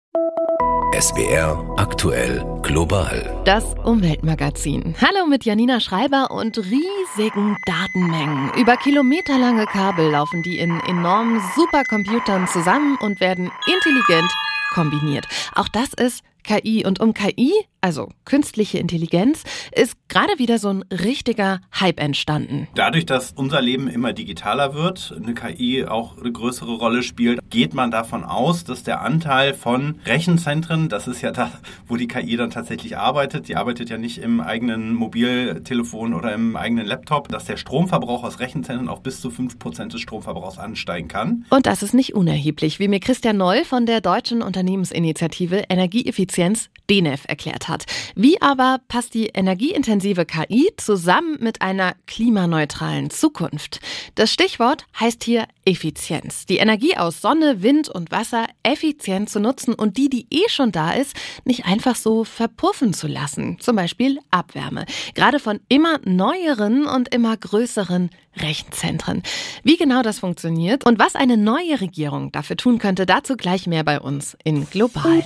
SWR aktuell global. Das Umweltmagazin. Hallo mit Janina Schreiber und riesigen Datenmengen. Über kilometerlange Kabel laufen die in enormen Supercomputern zusammen und werden intelligent kombiniert. Auch das ist KI. Und um KI, also künstliche Intelligenz, ist gerade wieder so ein richtiger Hype entstanden. Dadurch, dass unser Leben immer digitaler wird, eine KI auch eine größere Rolle spielt, geht man davon aus, dass der Anteil von Rechenzentren, das ist ja das, wo die KI dann tatsächlich arbeitet, die arbeitet ja nicht im eigenen Mobiltelefon oder im eigenen Laptop, dass der Stromverbrauch aus Rechenzentren auf bis zu 5% des Stromverbrauchs ansteigen kann. Und das ist nicht unerheblich, wie mir Christian Noll von der deutschen Unternehmensinitiative Energieeffizienz DENEF erklärt hat. Wie aber passt die energieintensive KI zusammen mit einer klimaneutralen Zukunft? Das Stichwort heißt hier Effizienz. Die Energie aus Sonne, Wind und Wasser effizient zu nutzen und die schon da ist, nicht einfach so verpuffen zu lassen. Zum Beispiel Abwärme. Gerade von immer neueren und immer größeren Rechenzentren. Wie genau das funktioniert und was eine neue Regierung dafür tun könnte, dazu gleich mehr bei uns in Global.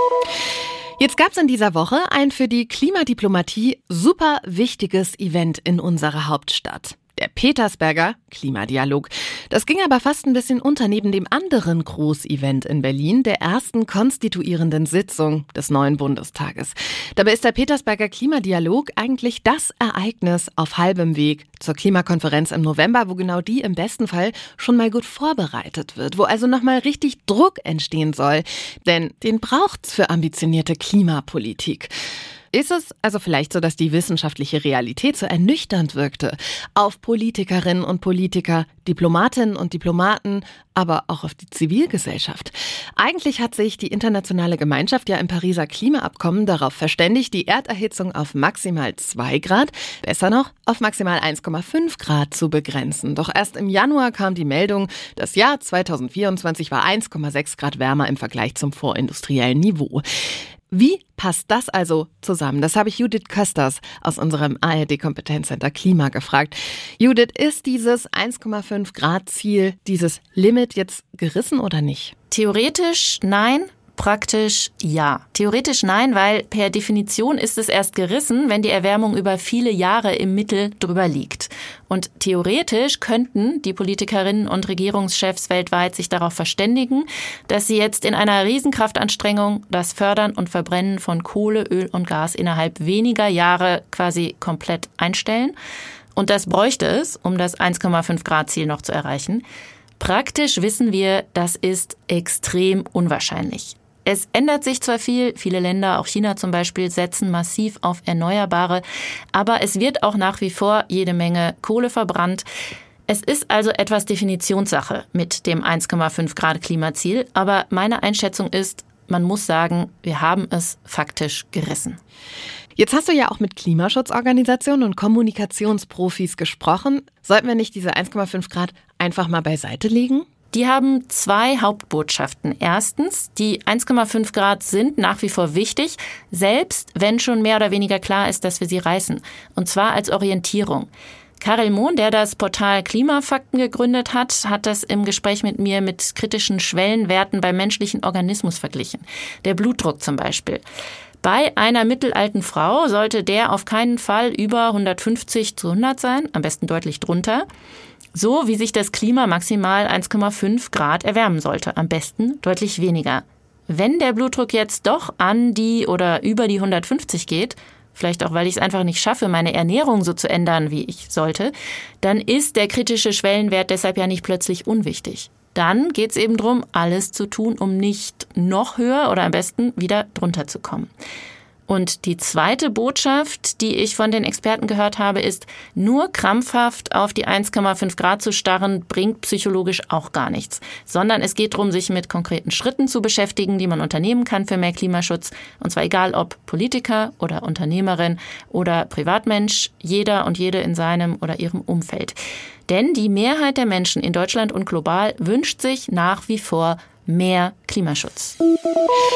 Jetzt gab es in dieser Woche ein für die Klimadiplomatie super wichtiges Event in unserer Hauptstadt. Der Petersberger Klimadialog. Das ging aber fast ein bisschen unter neben dem anderen Großevent in Berlin, der ersten konstituierenden Sitzung des neuen Bundestages. Dabei ist der Petersberger Klimadialog eigentlich das Ereignis auf halbem Weg zur Klimakonferenz im November, wo genau die im besten Fall schon mal gut vorbereitet wird, wo also nochmal richtig Druck entstehen soll. Denn den braucht's für ambitionierte Klimapolitik. Ist es also vielleicht so, dass die wissenschaftliche Realität so ernüchternd wirkte auf Politikerinnen und Politiker, Diplomatinnen und Diplomaten, aber auch auf die Zivilgesellschaft? Eigentlich hat sich die internationale Gemeinschaft ja im Pariser Klimaabkommen darauf verständigt, die Erderhitzung auf maximal 2 Grad, besser noch auf maximal 1,5 Grad zu begrenzen. Doch erst im Januar kam die Meldung, das Jahr 2024 war 1,6 Grad wärmer im Vergleich zum vorindustriellen Niveau. Wie passt das also zusammen? Das habe ich Judith Kösters aus unserem ARD-Kompetenzcenter Klima gefragt. Judith, ist dieses 1,5 Grad Ziel, dieses Limit jetzt gerissen oder nicht? Theoretisch nein. Praktisch ja. Theoretisch nein, weil per Definition ist es erst gerissen, wenn die Erwärmung über viele Jahre im Mittel drüber liegt. Und theoretisch könnten die Politikerinnen und Regierungschefs weltweit sich darauf verständigen, dass sie jetzt in einer Riesenkraftanstrengung das Fördern und Verbrennen von Kohle, Öl und Gas innerhalb weniger Jahre quasi komplett einstellen. Und das bräuchte es, um das 1,5 Grad Ziel noch zu erreichen. Praktisch wissen wir, das ist extrem unwahrscheinlich. Es ändert sich zwar viel, viele Länder, auch China zum Beispiel, setzen massiv auf Erneuerbare, aber es wird auch nach wie vor jede Menge Kohle verbrannt. Es ist also etwas Definitionssache mit dem 1,5 Grad Klimaziel, aber meine Einschätzung ist, man muss sagen, wir haben es faktisch gerissen. Jetzt hast du ja auch mit Klimaschutzorganisationen und Kommunikationsprofis gesprochen. Sollten wir nicht diese 1,5 Grad einfach mal beiseite legen? Die haben 2 Hauptbotschaften. Erstens, die 1,5 Grad sind nach wie vor wichtig, selbst wenn schon mehr oder weniger klar ist, dass wir sie reißen. Und zwar als Orientierung. Karel Mohn, der das Portal Klimafakten gegründet hat, hat das im Gespräch mit mir mit kritischen Schwellenwerten beim menschlichen Organismus verglichen. Der Blutdruck zum Beispiel. Bei einer mittelalten Frau sollte der auf keinen Fall über 150/100 sein, am besten deutlich drunter. So wie sich das Klima maximal 1,5 Grad erwärmen sollte, am besten deutlich weniger. Wenn der Blutdruck jetzt doch an die oder über die 150 geht, vielleicht auch, weil ich es einfach nicht schaffe, meine Ernährung so zu ändern, wie ich sollte, dann ist der kritische Schwellenwert deshalb ja nicht plötzlich unwichtig. Dann geht es eben darum, alles zu tun, um nicht noch höher oder am besten wieder drunter zu kommen. Und die zweite Botschaft, die ich von den Experten gehört habe, ist, nur krampfhaft auf die 1,5 Grad zu starren, bringt psychologisch auch gar nichts. Sondern es geht darum, sich mit konkreten Schritten zu beschäftigen, die man unternehmen kann für mehr Klimaschutz. Und zwar egal ob Politiker oder Unternehmerin oder Privatmensch, jeder und jede in seinem oder ihrem Umfeld. Denn die Mehrheit der Menschen in Deutschland und global wünscht sich nach wie vor mehr Klimaschutz.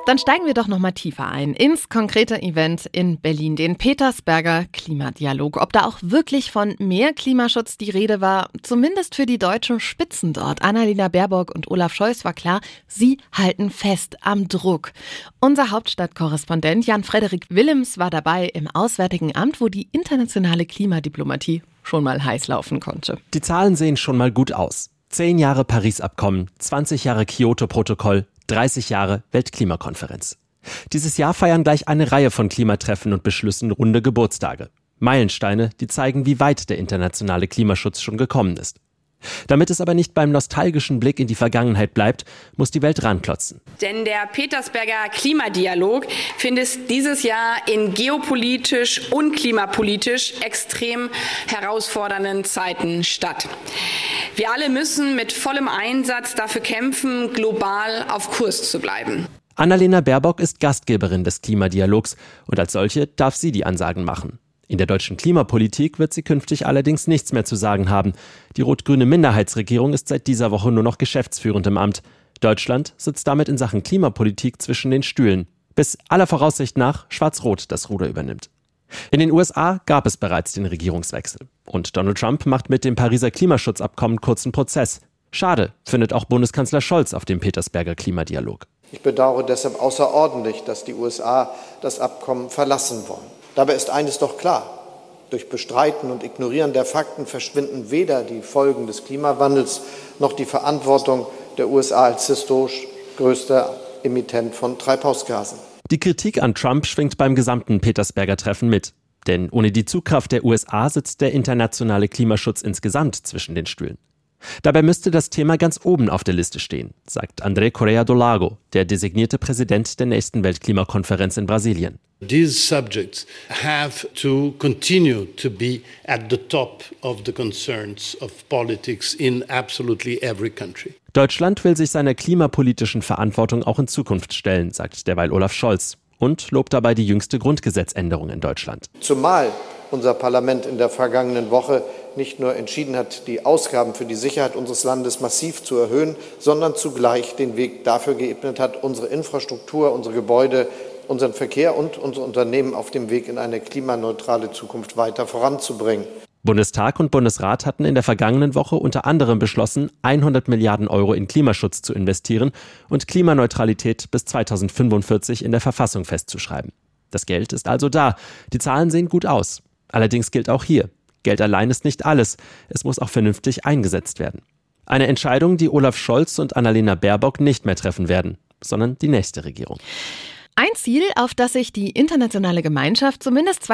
Dann steigen wir doch noch mal tiefer ein ins konkrete Event in Berlin, den Petersberger Klimadialog. Ob da auch wirklich von mehr Klimaschutz die Rede war, zumindest für die deutschen Spitzen dort, Annalena Baerbock und Olaf Scholz, war klar, sie halten fest am Druck. Unser Hauptstadtkorrespondent Jan-Frederik Willems war dabei im Auswärtigen Amt, wo die internationale Klimadiplomatie schon mal heiß laufen konnte. Die Zahlen sehen schon mal gut aus. 10 Jahre Paris-Abkommen, 20 Jahre Kyoto-Protokoll, 30 Jahre Weltklimakonferenz. Dieses Jahr feiern gleich eine Reihe von Klimatreffen und Beschlüssen runde Geburtstage. Meilensteine, die zeigen, wie weit der internationale Klimaschutz schon gekommen ist. Damit es aber nicht beim nostalgischen Blick in die Vergangenheit bleibt, muss die Welt ranklotzen. Denn der Petersberger Klimadialog findet dieses Jahr in geopolitisch und klimapolitisch extrem herausfordernden Zeiten statt. Wir alle müssen mit vollem Einsatz dafür kämpfen, global auf Kurs zu bleiben. Annalena Baerbock ist Gastgeberin des Klimadialogs und als solche darf sie die Ansagen machen. In der deutschen Klimapolitik wird sie künftig allerdings nichts mehr zu sagen haben. Die rot-grüne Minderheitsregierung ist seit dieser Woche nur noch geschäftsführend im Amt. Deutschland sitzt damit in Sachen Klimapolitik zwischen den Stühlen, bis aller Voraussicht nach Schwarz-Rot das Ruder übernimmt. In den USA gab es bereits den Regierungswechsel. Und Donald Trump macht mit dem Pariser Klimaschutzabkommen kurzen Prozess. Schade, findet auch Bundeskanzler Scholz auf dem Petersberger Klimadialog. Ich bedauere deshalb außerordentlich, dass die USA das Abkommen verlassen wollen. Dabei ist eines doch klar. Durch Bestreiten und Ignorieren der Fakten verschwinden weder die Folgen des Klimawandels noch die Verantwortung der USA als historisch größter Emittent von Treibhausgasen. Die Kritik an Trump schwingt beim gesamten Petersberger Treffen mit. Denn ohne die Zugkraft der USA sitzt der internationale Klimaschutz insgesamt zwischen den Stühlen. Dabei müsste das Thema ganz oben auf der Liste stehen, sagt André Correa do Lago, der designierte Präsident der nächsten Weltklimakonferenz in Brasilien. These subjects have to continue to be at the top of the concerns of politics in absolutely every country. Deutschland will sich seiner klimapolitischen Verantwortung auch in Zukunft stellen, sagt derweil Olaf Scholz und lobt dabei die jüngste Grundgesetzänderung in Deutschland. Zumal unser Parlament in der vergangenen Woche nicht nur entschieden hat, die Ausgaben für die Sicherheit unseres Landes massiv zu erhöhen, sondern zugleich den Weg dafür geebnet hat, unsere Infrastruktur, unsere Gebäude, unseren Verkehr und unsere Unternehmen auf dem Weg in eine klimaneutrale Zukunft weiter voranzubringen. Bundestag und Bundesrat hatten in der vergangenen Woche unter anderem beschlossen, 100 Milliarden Euro in Klimaschutz zu investieren und Klimaneutralität bis 2045 in der Verfassung festzuschreiben. Das Geld ist also da. Die Zahlen sehen gut aus. Allerdings gilt auch hier: Geld allein ist nicht alles. Es muss auch vernünftig eingesetzt werden. Eine Entscheidung, die Olaf Scholz und Annalena Baerbock nicht mehr treffen werden, sondern die nächste Regierung. Ein Ziel, auf das sich die internationale Gemeinschaft zumindest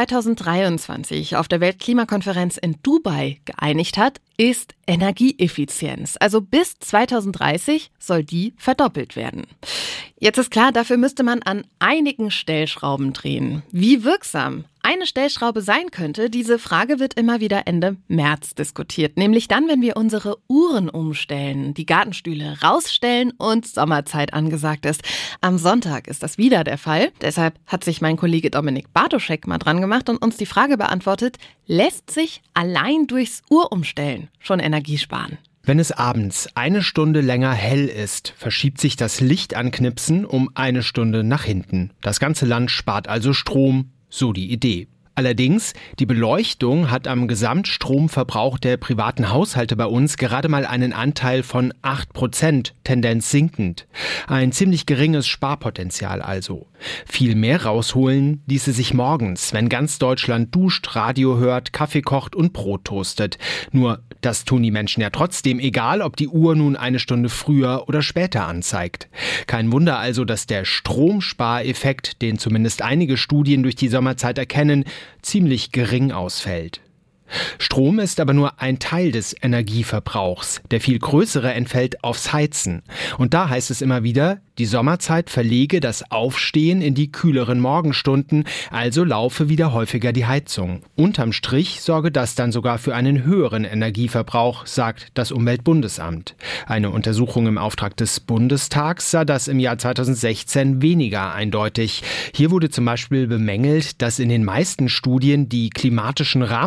2023 auf der Weltklimakonferenz in Dubai geeinigt hat, ist Energieeffizienz. Also bis 2030 soll die verdoppelt werden. Jetzt ist klar, dafür müsste man an einigen Stellschrauben drehen. Wie wirksam eine Stellschraube sein könnte, diese Frage wird immer wieder Ende März diskutiert. Nämlich dann, wenn wir unsere Uhren umstellen, die Gartenstühle rausstellen und Sommerzeit angesagt ist. Am Sonntag ist das wieder der Fall. Deshalb hat sich mein Kollege Dominik Bartoschek mal dran gemacht und uns die Frage beantwortet: Lässt sich allein durchs Uhrumstellen schon Energie sparen? Wenn es abends eine Stunde länger hell ist, verschiebt sich das Lichtanknipsen um eine Stunde nach hinten. Das ganze Land spart also Strom, so die Idee. Allerdings, die Beleuchtung hat am Gesamtstromverbrauch der privaten Haushalte bei uns gerade mal einen Anteil von 8%, Tendenz sinkend. Ein ziemlich geringes Sparpotenzial also. Viel mehr rausholen ließe sich morgens, wenn ganz Deutschland duscht, Radio hört, Kaffee kocht und Brot toastet. Nur, das tun die Menschen ja trotzdem, egal ob die Uhr nun eine Stunde früher oder später anzeigt. Kein Wunder also, dass der Stromspareffekt, den zumindest einige Studien durch die Sommerzeit erkennen, ziemlich gering ausfällt. Strom ist aber nur ein Teil des Energieverbrauchs. Der viel größere entfällt aufs Heizen. Und da heißt es immer wieder, die Sommerzeit verlege das Aufstehen in die kühleren Morgenstunden, also laufe wieder häufiger die Heizung. Unterm Strich sorge das dann sogar für einen höheren Energieverbrauch, sagt das Umweltbundesamt. Eine Untersuchung im Auftrag des Bundestags sah das im Jahr 2016 weniger eindeutig. Hier wurde zum Beispiel bemängelt, dass in den meisten Studien die klimatischen Rahmenbedingungen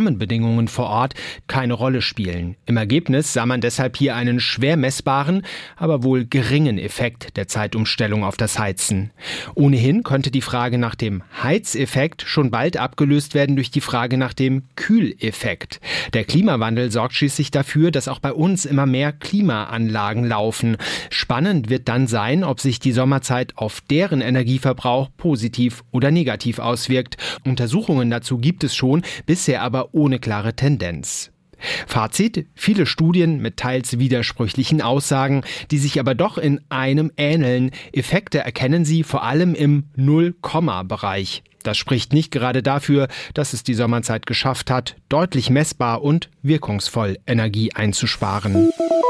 Rahmenbedingungen vor Ort keine Rolle spielen. Im Ergebnis sah man deshalb hier einen schwer messbaren, aber wohl geringen Effekt der Zeitumstellung auf das Heizen. Ohnehin könnte die Frage nach dem Heizeffekt schon bald abgelöst werden durch die Frage nach dem Kühleffekt. Der Klimawandel sorgt schließlich dafür, dass auch bei uns immer mehr Klimaanlagen laufen. Spannend wird dann sein, ob sich die Sommerzeit auf deren Energieverbrauch positiv oder negativ auswirkt. Untersuchungen dazu gibt es schon, bisher aber ohne klare Tendenz. Fazit: Viele Studien mit teils widersprüchlichen Aussagen, die sich aber doch in einem ähneln. Effekte erkennen sie vor allem im Null-Komma-Bereich. Das spricht nicht gerade dafür, dass es die Sommerzeit geschafft hat, deutlich messbar und wirkungsvoll Energie einzusparen.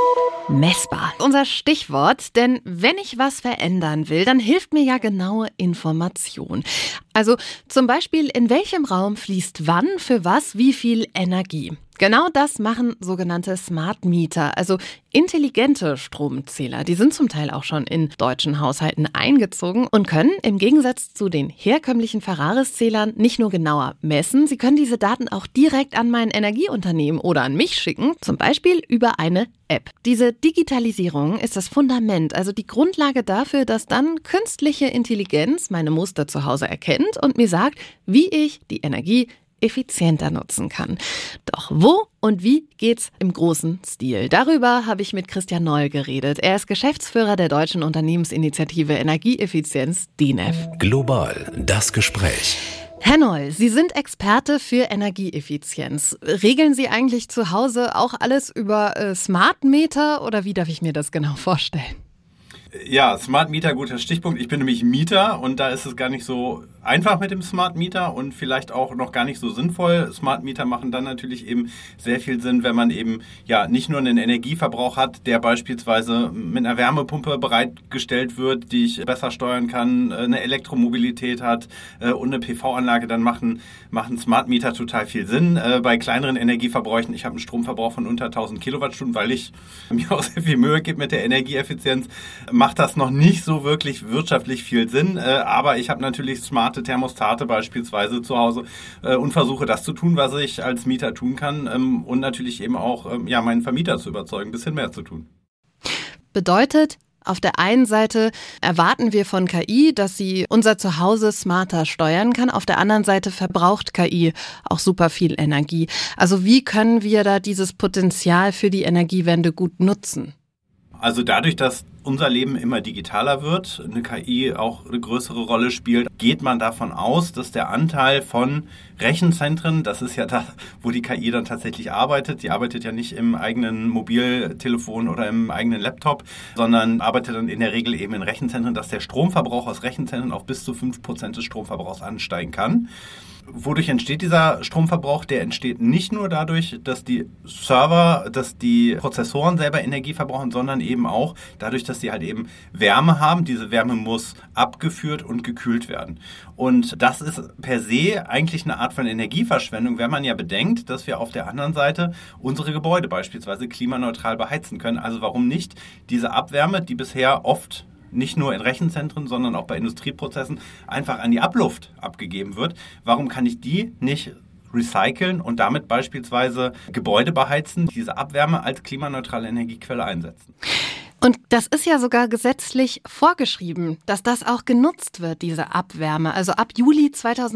Messbar. Unser Stichwort, denn wenn ich was verändern will, dann hilft mir ja genaue Information. Also zum Beispiel, in welchem Raum fließt wann, für was, wie viel Energie. Genau das machen sogenannte Smart Meter, also intelligente Stromzähler. Die sind zum Teil auch schon in deutschen Haushalten eingezogen und können im Gegensatz zu den herkömmlichen Ferraris-Zählern nicht nur genauer messen, sie können diese Daten auch direkt an mein Energieunternehmen oder an mich schicken, zum Beispiel über eine App. Diese Digitalisierung ist das Fundament, also die Grundlage dafür, dass dann künstliche Intelligenz meine Muster zu Hause erkennt und mir sagt, wie ich die Energie effizienter nutzen kann. Doch wo und wie geht's im großen Stil? Darüber habe ich mit Christian Noll geredet. Er ist Geschäftsführer der deutschen Unternehmensinitiative Energieeffizienz DENEF. Global, das Gespräch. Herr Noll, Sie sind Experte für Energieeffizienz. Regeln Sie eigentlich zu Hause auch alles über Smart Meter oder wie darf ich mir das genau vorstellen? Ja, Smart Meter, guter Stichpunkt. Ich bin nämlich Mieter und da ist es gar nicht so einfach mit dem Smart Meter und vielleicht auch noch gar nicht so sinnvoll. Smart Meter machen dann natürlich eben sehr viel Sinn, wenn man eben ja nicht nur einen Energieverbrauch hat, der beispielsweise mit einer Wärmepumpe bereitgestellt wird, die ich besser steuern kann, eine Elektromobilität hat und eine PV-Anlage, dann machen Smart Meter total viel Sinn. Bei kleineren Energieverbräuchen, ich habe einen Stromverbrauch von unter 1000 Kilowattstunden, weil ich mir auch sehr viel Mühe gebe mit der Energieeffizienz, macht das noch nicht so wirklich wirtschaftlich viel Sinn, aber ich habe natürlich smarte Thermostate beispielsweise zu Hause und versuche das zu tun, was ich als Mieter tun kann und natürlich eben auch meinen Vermieter zu überzeugen, ein bisschen mehr zu tun. Bedeutet, auf der einen Seite erwarten wir von KI, dass sie unser Zuhause smarter steuern kann. Auf der anderen Seite verbraucht KI auch super viel Energie. Also wie können wir da dieses Potenzial für die Energiewende gut nutzen? Also dadurch, dass unser Leben immer digitaler wird, eine KI auch eine größere Rolle spielt, geht man davon aus, dass der Anteil von Rechenzentren, das ist ja da, wo die KI dann tatsächlich arbeitet, die arbeitet ja nicht im eigenen Mobiltelefon oder im eigenen Laptop, sondern arbeitet dann in der Regel eben in Rechenzentren, dass der Stromverbrauch aus Rechenzentren auf bis zu 5% des Stromverbrauchs ansteigen kann. Wodurch entsteht dieser Stromverbrauch? Der entsteht nicht nur dadurch, dass die Server, dass die Prozessoren selber Energie verbrauchen, sondern eben auch dadurch, dass sie halt eben Wärme haben. Diese Wärme muss abgeführt und gekühlt werden. Und das ist per se eigentlich eine Art von Energieverschwendung, wenn man ja bedenkt, dass wir auf der anderen Seite unsere Gebäude beispielsweise klimaneutral beheizen können. Also warum nicht diese Abwärme, die bisher oft nicht nur in Rechenzentren, sondern auch bei Industrieprozessen einfach an die Abluft abgegeben wird. Warum kann ich die nicht recyceln und damit beispielsweise Gebäude beheizen, diese Abwärme als klimaneutrale Energiequelle einsetzen? Und das ist ja sogar gesetzlich vorgeschrieben, dass das auch genutzt wird, diese Abwärme. Also ab Juli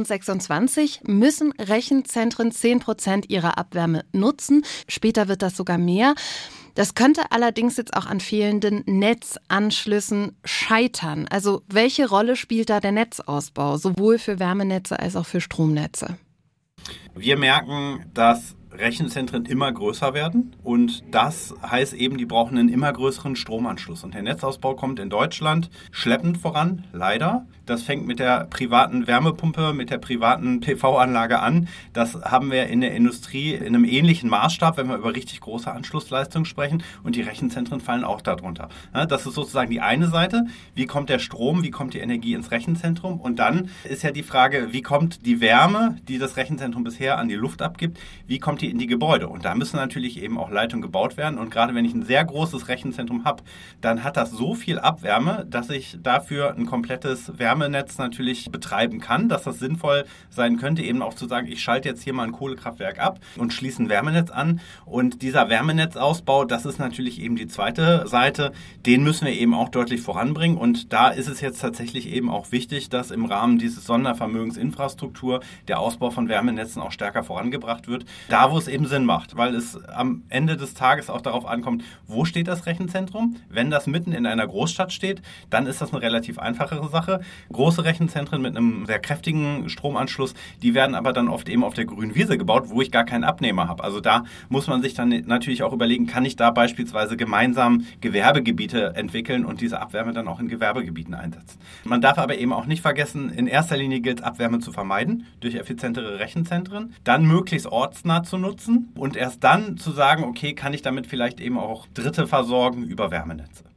2026 müssen Rechenzentren 10% ihrer Abwärme nutzen. Später wird das sogar mehr. Das könnte allerdings jetzt auch an fehlenden Netzanschlüssen scheitern. Also welche Rolle spielt da der Netzausbau, sowohl für Wärmenetze als auch für Stromnetze? Wir merken, dass Rechenzentren immer größer werden und das heißt eben, die brauchen einen immer größeren Stromanschluss. Und der Netzausbau kommt in Deutschland schleppend voran, leider. Das fängt mit der privaten Wärmepumpe, mit der privaten PV-Anlage an. Das haben wir in der Industrie in einem ähnlichen Maßstab, wenn wir über richtig große Anschlussleistungen sprechen. Und die Rechenzentren fallen auch darunter. Das ist sozusagen die eine Seite. Wie kommt der Strom, wie kommt die Energie ins Rechenzentrum? Und dann ist ja die Frage, wie kommt die Wärme, die das Rechenzentrum bisher an die Luft abgibt, wie kommt die die in die Gebäude. Und da müssen natürlich eben auch Leitungen gebaut werden. Und gerade wenn ich ein sehr großes Rechenzentrum habe, dann hat das so viel Abwärme, dass ich dafür ein komplettes Wärmenetz natürlich betreiben kann, dass das sinnvoll sein könnte, eben auch zu sagen, ich schalte jetzt hier mal ein Kohlekraftwerk ab und schließe ein Wärmenetz an. Und dieser Wärmenetzausbau, das ist natürlich eben die zweite Seite, den müssen wir eben auch deutlich voranbringen. Und da ist es jetzt tatsächlich eben auch wichtig, dass im Rahmen dieses Sondervermögens Infrastruktur der Ausbau von Wärmenetzen auch stärker vorangebracht wird, da wo es eben Sinn macht, weil es am Ende des Tages auch darauf ankommt, wo steht das Rechenzentrum? Wenn das mitten in einer Großstadt steht, dann ist das eine relativ einfachere Sache. Große Rechenzentren mit einem sehr kräftigen Stromanschluss, die werden aber dann oft eben auf der grünen Wiese gebaut, wo ich gar keinen Abnehmer habe. Also da muss man sich dann natürlich auch überlegen, kann ich da beispielsweise gemeinsam Gewerbegebiete entwickeln und diese Abwärme dann auch in Gewerbegebieten einsetzen. Man darf aber eben auch nicht vergessen, in erster Linie gilt es, Abwärme zu vermeiden durch effizientere Rechenzentren, dann möglichst ortsnah zu nutzen und erst dann zu sagen, okay, kann ich damit vielleicht eben auch Dritte versorgen über Wärmenetze.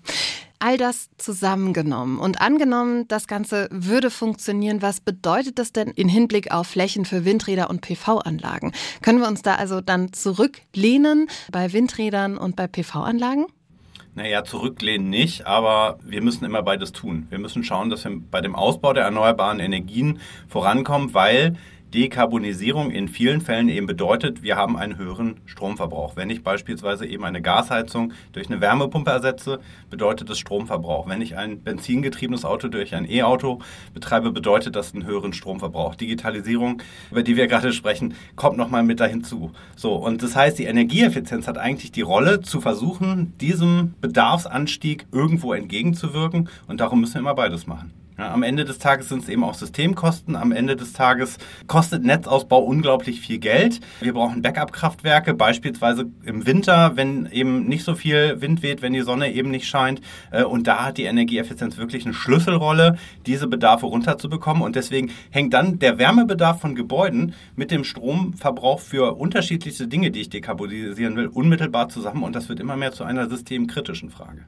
All das zusammengenommen und angenommen, das Ganze würde funktionieren, was bedeutet das denn in Hinblick auf Flächen für Windräder und PV-Anlagen? Können wir uns da also dann zurücklehnen bei Windrädern und bei PV-Anlagen? Naja, zurücklehnen nicht, aber wir müssen immer beides tun. Wir müssen schauen, dass wir bei dem Ausbau der erneuerbaren Energien vorankommen, weil Dekarbonisierung in vielen Fällen eben bedeutet, wir haben einen höheren Stromverbrauch. Wenn ich beispielsweise eben eine Gasheizung durch eine Wärmepumpe ersetze, bedeutet das Stromverbrauch. Wenn ich ein benzingetriebenes Auto durch ein E-Auto betreibe, bedeutet das einen höheren Stromverbrauch. Digitalisierung, über die wir gerade sprechen, kommt nochmal mit dahin zu. So, und das heißt, die Energieeffizienz hat eigentlich die Rolle, zu versuchen, diesem Bedarfsanstieg irgendwo entgegenzuwirken. Und darum müssen wir immer beides machen. Ja, am Ende des Tages sind es eben auch Systemkosten. Am Ende des Tages kostet Netzausbau unglaublich viel Geld. Wir brauchen Backup-Kraftwerke, beispielsweise im Winter, wenn eben nicht so viel Wind weht, wenn die Sonne eben nicht scheint. Und da hat die Energieeffizienz wirklich eine Schlüsselrolle, diese Bedarfe runterzubekommen. Und deswegen hängt dann der Wärmebedarf von Gebäuden mit dem Stromverbrauch für unterschiedlichste Dinge, die ich dekarbonisieren will, unmittelbar zusammen. Und das wird immer mehr zu einer systemkritischen Frage.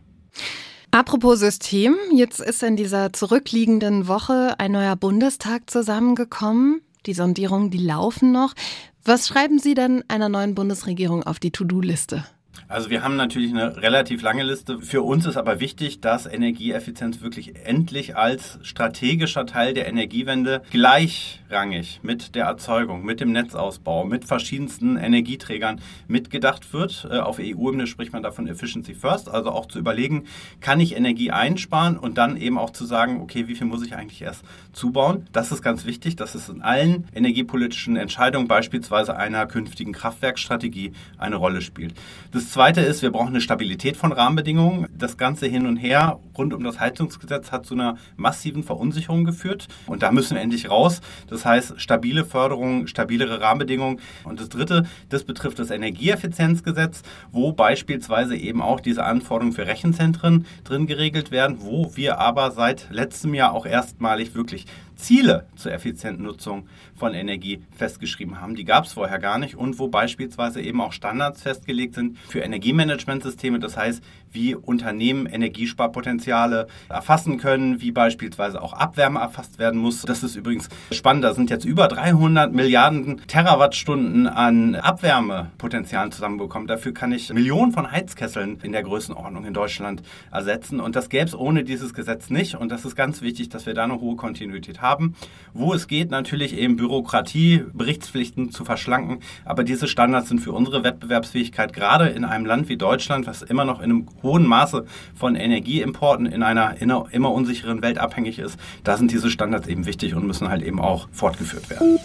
Apropos System, jetzt ist in dieser zurückliegenden Woche ein neuer Bundestag zusammengekommen. Die Sondierungen, die laufen noch. Was schreiben Sie denn einer neuen Bundesregierung auf die To-Do-Liste? Also wir haben natürlich eine relativ lange Liste. Für uns ist aber wichtig, dass Energieeffizienz wirklich endlich als strategischer Teil der Energiewende gleichrangig mit der Erzeugung, mit dem Netzausbau, mit verschiedensten Energieträgern mitgedacht wird. Auf EU-Ebene spricht man davon Efficiency First, also auch zu überlegen, kann ich Energie einsparen und dann eben auch zu sagen, okay, wie viel muss ich eigentlich erst zubauen? Das ist ganz wichtig, dass es in allen energiepolitischen Entscheidungen, beispielsweise einer künftigen Kraftwerkstrategie, eine Rolle spielt. Das Zweite ist, wir brauchen eine Stabilität von Rahmenbedingungen. Das ganze Hin und Her rund um das Heizungsgesetz hat zu einer massiven Verunsicherung geführt. Und da müssen wir endlich raus. Das heißt, stabile Förderung, stabilere Rahmenbedingungen. Und das Dritte, das betrifft das Energieeffizienzgesetz, wo beispielsweise eben auch diese Anforderungen für Rechenzentren drin geregelt werden, wo wir aber seit letztem Jahr auch erstmalig wirklich Ziele zur effizienten Nutzung von Energie festgeschrieben haben. Die gab es vorher gar nicht und wo beispielsweise eben auch Standards festgelegt sind für Energiemanagementsysteme. Das heißt, wie Unternehmen Energiesparpotenziale erfassen können, wie beispielsweise auch Abwärme erfasst werden muss. Das ist übrigens spannend. Da sind jetzt über 300 Milliarden Terawattstunden an Abwärmepotenzialen zusammenbekommen. Dafür kann ich Millionen von Heizkesseln in der Größenordnung in Deutschland ersetzen. Und das gäbe es ohne dieses Gesetz nicht. Und das ist ganz wichtig, dass wir da eine hohe Kontinuität haben. Wo es geht, natürlich eben Bürokratie, Berichtspflichten zu verschlanken. Aber diese Standards sind für unsere Wettbewerbsfähigkeit, gerade in einem Land wie Deutschland, was immer noch in einem hohen Maße von Energieimporten in einer immer unsicheren Welt abhängig ist, da sind diese Standards eben wichtig und müssen halt eben auch fortgeführt werden.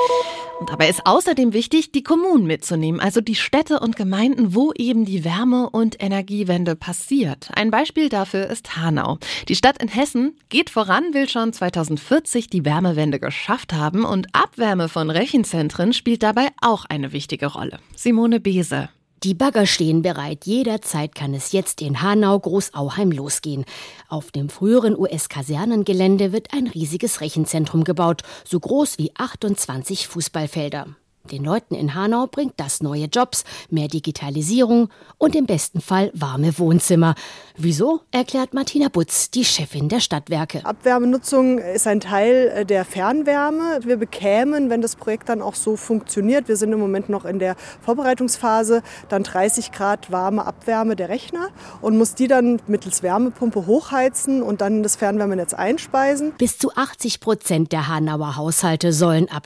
Und dabei ist außerdem wichtig, die Kommunen mitzunehmen, also die Städte und Gemeinden, wo eben die Wärme- und Energiewende passiert. Ein Beispiel dafür ist Hanau. Die Stadt in Hessen geht voran, will schon 2040 die Wärmewende geschafft haben und Abwärme von Rechenzentren spielt dabei auch eine wichtige Rolle. Simone Beese. Die Bagger stehen bereit. Jederzeit kann es jetzt in Hanau-Großauheim losgehen. Auf dem früheren US-Kasernengelände wird ein riesiges Rechenzentrum gebaut, so groß wie 28 Fußballfelder. Den Leuten in Hanau bringt das neue Jobs, mehr Digitalisierung und im besten Fall warme Wohnzimmer. Wieso, erklärt Martina Butz, die Chefin der Stadtwerke. Abwärmenutzung ist ein Teil der Fernwärme. Wir bekämen, wenn das Projekt dann auch so funktioniert, wir sind im Moment noch in der Vorbereitungsphase, dann 30 Grad warme Abwärme der Rechner und muss die dann mittels Wärmepumpe hochheizen und dann in das Fernwärmenetz einspeisen. Bis zu 80% der Hanauer Haushalte sollen ab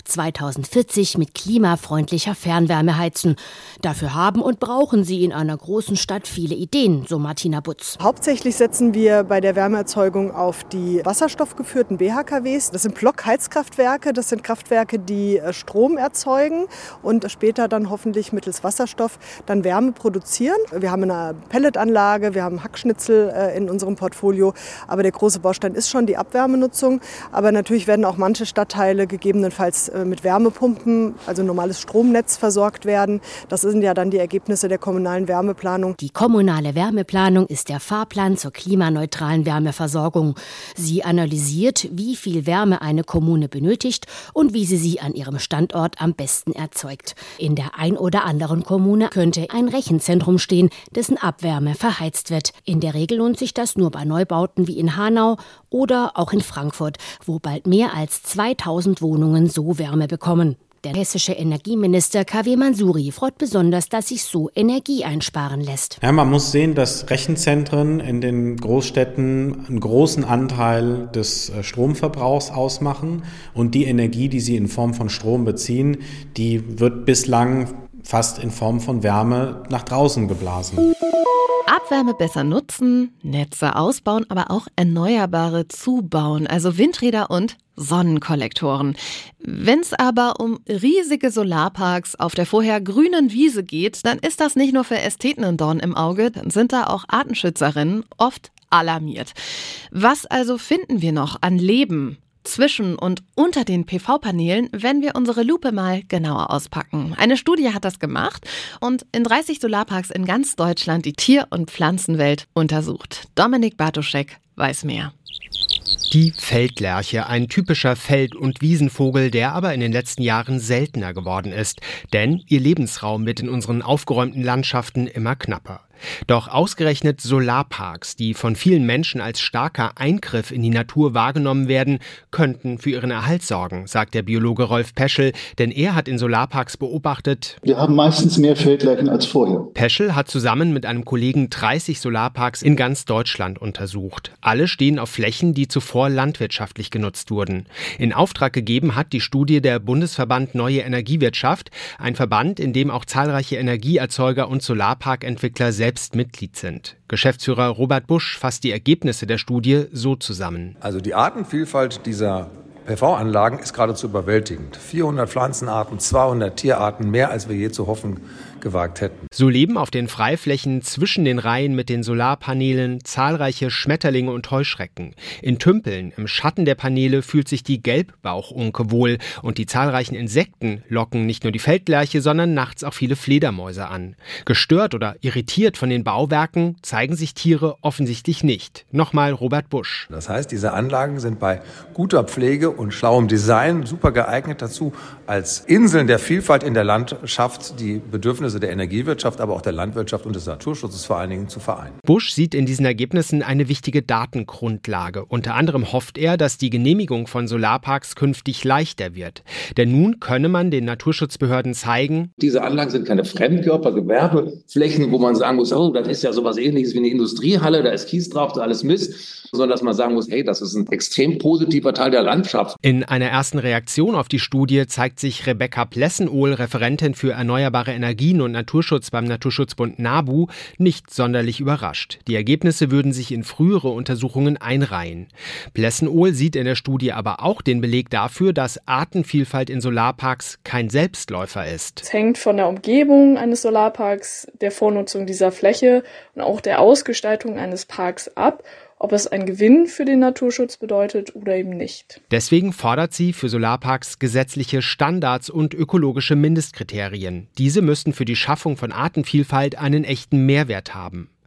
2040 mit klimafreundlicher Fernwärme heizen. Dafür haben und brauchen sie in einer großen Stadt viele Ideen, so Martina Butz. Hauptsächlich setzen wir bei der Wärmeerzeugung auf die wasserstoffgeführten BHKWs. Das sind Blockheizkraftwerke, das sind Kraftwerke, die Strom erzeugen und später dann hoffentlich mittels Wasserstoff dann Wärme produzieren. Wir haben eine Pelletanlage, wir haben Hackschnitzel in unserem Portfolio, aber der große Baustein ist schon die Abwärmenutzung. Aber natürlich werden auch manche Stadtteile gegebenenfalls mit Wärmepumpen, also normales Stromnetz versorgt werden. Das sind ja dann die Ergebnisse der kommunalen Wärmeplanung. Die kommunale Wärmeplanung ist der Fahrplan zur klimaneutralen Wärmeversorgung. Sie analysiert, wie viel Wärme eine Kommune benötigt und wie sie an ihrem Standort am besten erzeugt. In der ein oder anderen Kommune könnte ein Rechenzentrum stehen, dessen Abwärme verheizt wird. In der Regel lohnt sich das nur bei Neubauten wie in Hanau oder auch in Frankfurt, wo bald mehr als 2000 Wohnungen so Wärme bekommen. Der hessische Energieminister KW Mansuri freut besonders, dass sich so Energie einsparen lässt. Ja, man muss sehen, dass Rechenzentren in den Großstädten einen großen Anteil des Stromverbrauchs ausmachen. Und die Energie, die sie in Form von Strom beziehen, die wird bislang fast in Form von Wärme nach draußen geblasen. Abwärme besser nutzen, Netze ausbauen, aber auch Erneuerbare zubauen, also Windräder und Sonnenkollektoren. Wenn es aber um riesige Solarparks auf der vorher grünen Wiese geht, dann ist das nicht nur für Ästheten ein Dorn im Auge, dann sind da auch Artenschützerinnen oft alarmiert. Was also finden wir noch an Leben zwischen und unter den PV-Paneelen, wenn wir unsere Lupe mal genauer auspacken? Eine Studie hat das gemacht und in 30 Solarparks in ganz Deutschland die Tier- und Pflanzenwelt untersucht. Dominik Bartoschek weiß mehr. Die Feldlerche, ein typischer Feld- und Wiesenvogel, der aber in den letzten Jahren seltener geworden ist. Denn ihr Lebensraum wird in unseren aufgeräumten Landschaften immer knapper. Doch ausgerechnet Solarparks, die von vielen Menschen als starker Eingriff in die Natur wahrgenommen werden, könnten für ihren Erhalt sorgen, sagt der Biologe Rolf Peschel, denn er hat in Solarparks beobachtet: Wir haben meistens mehr Feldlerchen als vorher. Peschel hat zusammen mit einem Kollegen 30 Solarparks in ganz Deutschland untersucht. Alle stehen auf Flächen, die zuvor landwirtschaftlich genutzt wurden. In Auftrag gegeben hat die Studie der Bundesverband Neue Energiewirtschaft, ein Verband, in dem auch zahlreiche Energieerzeuger und Solarparkentwickler selbst Mitglied sind. Geschäftsführer Robert Busch fasst die Ergebnisse der Studie so zusammen. Also die Artenvielfalt dieser PV-Anlagen ist geradezu überwältigend. 400 Pflanzenarten, 200 Tierarten, mehr als wir je zu hoffen gewagt hätten. So leben auf den Freiflächen zwischen den Reihen mit den Solarpanelen zahlreiche Schmetterlinge und Heuschrecken. In Tümpeln im Schatten der Paneele fühlt sich die Gelbbauchunke wohl und die zahlreichen Insekten locken nicht nur die Feldlerche, sondern nachts auch viele Fledermäuse an. Gestört oder irritiert von den Bauwerken zeigen sich Tiere offensichtlich nicht. Nochmal Robert Busch. Das heißt, diese Anlagen sind bei guter Pflege und schlauem Design super geeignet dazu, als Inseln der Vielfalt in der Landschaft die Bedürfnisse der Energiewirtschaft, aber auch der Landwirtschaft und des Naturschutzes vor allen Dingen zu vereinen. Busch sieht in diesen Ergebnissen eine wichtige Datengrundlage. Unter anderem hofft er, dass die Genehmigung von Solarparks künftig leichter wird. Denn nun könne man den Naturschutzbehörden zeigen: Diese Anlagen sind keine Fremdkörper, Gewerbeflächen, wo man sagen muss, oh, das ist ja sowas Ähnliches wie eine Industriehalle, da ist Kies drauf, da alles Mist, sondern dass man sagen muss, hey, das ist ein extrem positiver Teil der Landschaft. In einer ersten Reaktion auf die Studie zeigt sich Rebecca Plessenohl, Referentin für erneuerbare Energien und Naturschutz beim Naturschutzbund NABU, nicht sonderlich überrascht. Die Ergebnisse würden sich in frühere Untersuchungen einreihen. Plessenohl sieht in der Studie aber auch den Beleg dafür, dass Artenvielfalt in Solarparks kein Selbstläufer ist. Es hängt von der Umgebung eines Solarparks, der Vornutzung dieser Fläche und auch der Ausgestaltung eines Parks ab, ob es einen Gewinn für den Naturschutz bedeutet oder eben nicht. Deswegen fordert sie für Solarparks gesetzliche Standards und ökologische Mindestkriterien. Diese müssten für die Schaffung von Artenvielfalt einen echten Mehrwert haben.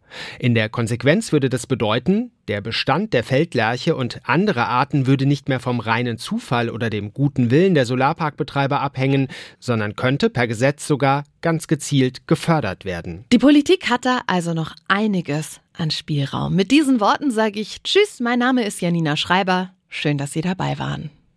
In der Konsequenz würde das bedeuten, der Bestand der Feldlerche und anderer Arten würde nicht mehr vom reinen Zufall oder dem guten Willen der Solarparkbetreiber abhängen, sondern könnte per Gesetz sogar ganz gezielt gefördert werden. Die Politik hat da also noch einiges an Spielraum. Mit diesen Worten sage ich Tschüss, mein Name ist Janina Schreiber. Schön, dass Sie dabei waren.